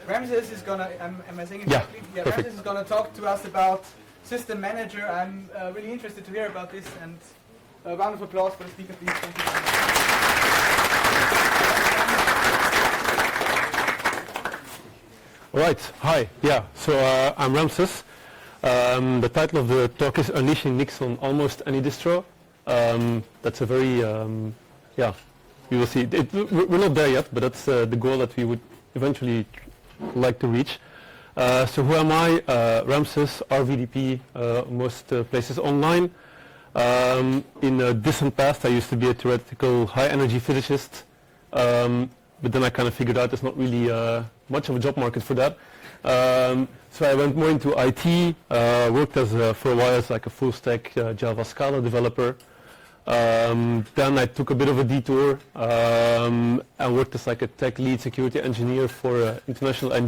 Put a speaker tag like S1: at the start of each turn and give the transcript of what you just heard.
S1: Ramses is gonna, am I saying it
S2: Yeah,
S1: correctly? Yeah,
S2: perfect.
S1: Ramses is gonna talk to us about System Manager. I'm really interested to hear about this, and a round of applause for the speaker, please. Thank you very much.
S2: All right, hi, yeah, so I'm Ramses. The title of the talk is Unleashing Nix on Almost Any Distro. That's a very, yeah, we will see. We're not there yet, but that's the goal that we would eventually like to reach. So who am I? Ramses, RVDP, most places online. In a distant past, I used to be a theoretical high-energy physicist, but then I kind of figured out there's not really much of a job market for that. So I went more into IT, worked as for a while as like a full-stack Java Scala developer. Then I took a bit of a detour and worked as like a tech lead security engineer for international